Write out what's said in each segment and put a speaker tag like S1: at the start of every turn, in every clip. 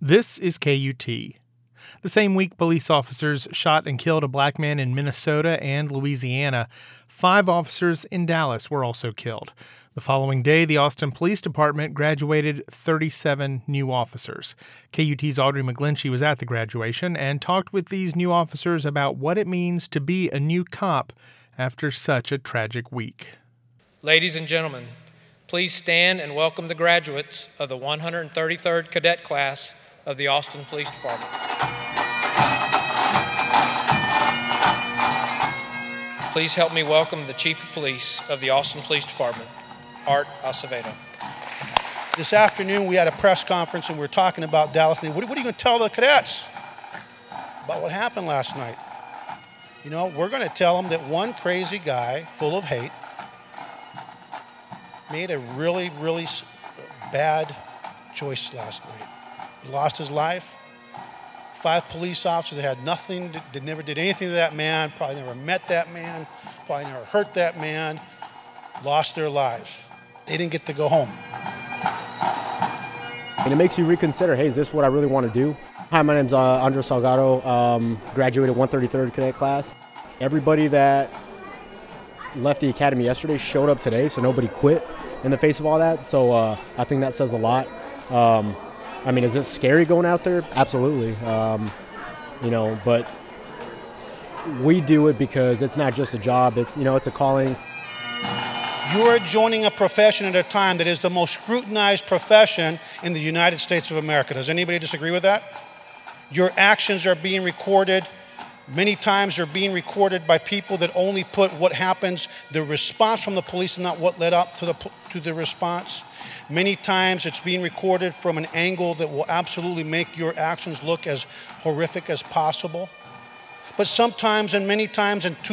S1: This is KUT. The same week, police officers shot and killed a black man in Minnesota and Louisiana. 5 officers in Dallas were also killed. The following day, the Austin Police Department graduated 37 new officers. KUT's Audrey McGlinchey was at the graduation and talked with these new officers about what it means to be a new cop after such a tragic week.
S2: Ladies and gentlemen, please stand and welcome the graduates of the 133rd Cadet Class of the Austin Police Department. Please help me welcome the Chief of Police of the Austin Police Department, Art Acevedo.
S3: This afternoon we had a press conference and we were talking about Dallas. What are you going to tell the cadets about what happened last night? You know, we're going to tell them that one crazy guy full of hate made a really, really bad choice last night. He lost his life. 5 police officers that had nothing, that never did anything to that man, probably never met that man, probably never hurt that man, lost their lives. They didn't get to go home.
S4: And it makes you reconsider, hey, is this what I really want to do? Hi, my name's Andres Salgado, graduated 133rd Cadet Class. Everybody that left the academy yesterday showed up today, so nobody quit in the face of all that. So I think that says a lot. I mean, is it scary going out there? Absolutely. But we do it because it's not just a job. It's a calling.
S3: You're joining a profession at a time that is the most scrutinized profession in the United States of America. Does anybody disagree with that? Your actions are being recorded. Many times they're being recorded by people that only put what happens, the response from the police, and not what led up to the response. Many times it's being recorded from an angle that will absolutely make your actions look as horrific as possible. But sometimes and many times and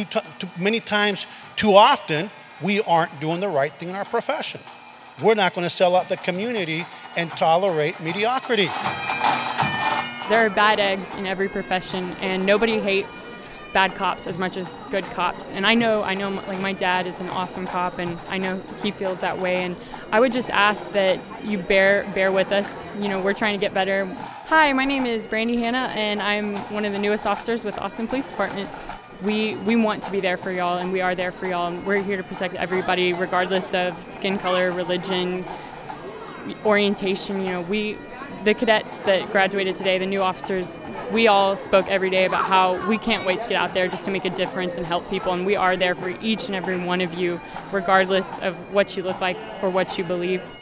S3: too often, we aren't doing the right thing in our profession. We're not going to sell out the community and tolerate mediocrity.
S5: There are bad eggs in every profession, and nobody hates bad cops as much as good cops. And I know, like my dad is an awesome cop, and I know he feels that way. And I would just ask that you bear with us. We're trying to get better. Hi, my name is Brandy Hanna, and I'm one of the newest officers with Austin Police Department. We want to be there for y'all, and we are there for y'all, and we're here to protect everybody, regardless of skin color, religion, orientation. The cadets that graduated today, the new officers, we all spoke every day about how we can't wait to get out there just to make a difference and help people, and we are there for each and every one of you, regardless of what you look like or what you believe.